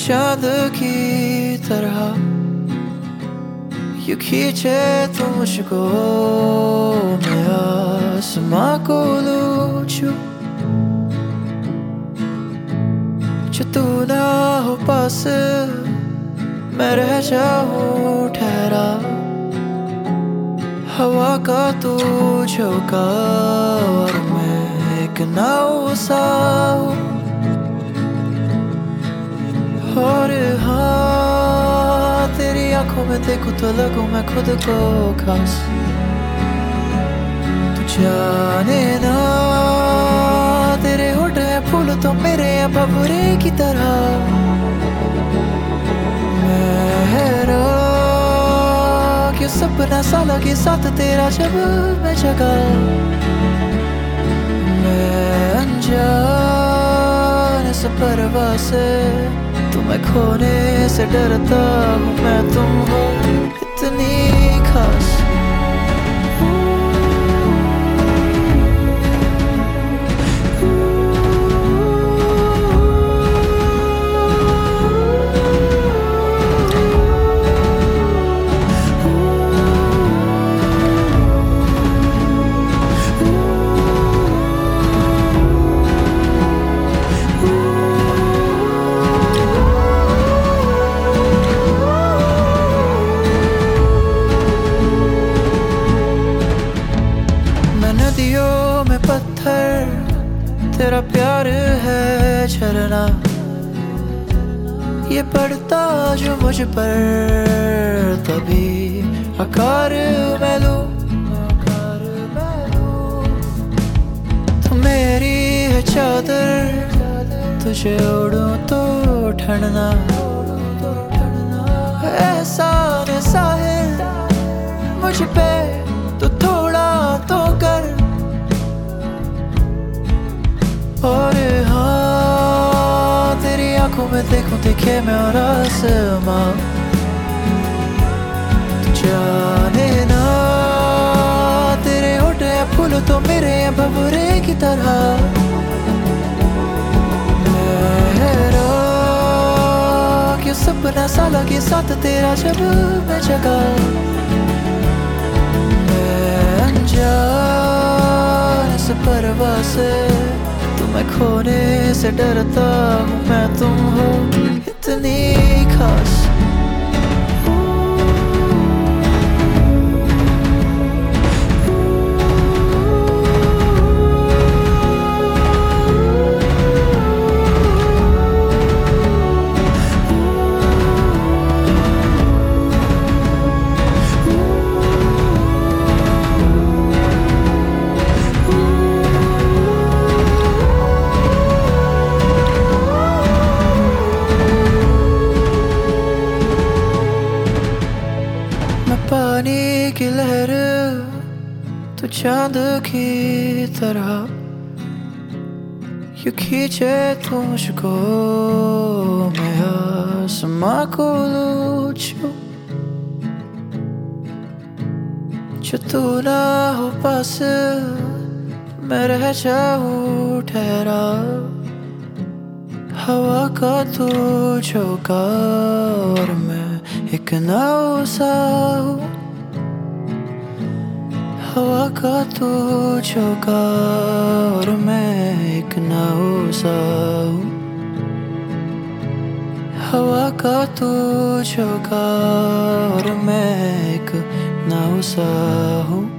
चांद की तरह यूं खींचे तू मुझको, मैं आसमां को लूचूं। जो तू ना हो पास मैं रह जाऊं ठहरा, हवा का तू झोंका और मैं एक नाव सा हूं। और हाँ, तेरी आंखों में देखूं तो लगूं मैं खुद को खास। तू जाने ना, तेरे होठ हैं फूल तो मेरे हैं भंवरे की तरह। मैं हैरान क्यों सपना सा लगे साथ तेरा जब मैं जगा। मैं अनजान इस परवाह से तुम्हें खोने से डरता हूँ मैं, तुम हो इतनी खास। नदियों में पत्थर तेरा प्यार है झरना, ये पड़ता जो मुझ पर तभी आकार मैं लूं। तू मेरी है चादर, तुझे ओढ़ूं तो ठंडना। एहसान साहिल मुझ पे तो थोड़ा तो कर। और हाँ, तेरी आंखों में देखूं दिखे मैं और आसमां। तू जाने ना, तेरे होठ हैं फूल तो मेरे हैं भंवरे की तरह। मैं हैरान क्यों सपना सा लगे साथ तेरा जब मैं जगा। मैं अनजान इस परवाह से तुम्हें खोने से डरता हूँ मैं, तुम हो इतनी खास। पानी की लहर तू चांद की तरह यूं खींचे तू मुझको, मैं आसमां को लूचूं। जो तू ना हो पास मैं रह जाऊं ठहरा, हवा का तू झोंका और मैं एक नाव सा हूं। हवा का तू झोंका और मैं एक नाव सा हूं। हवा का तू झोंका और मैं एक नाव सा हूं।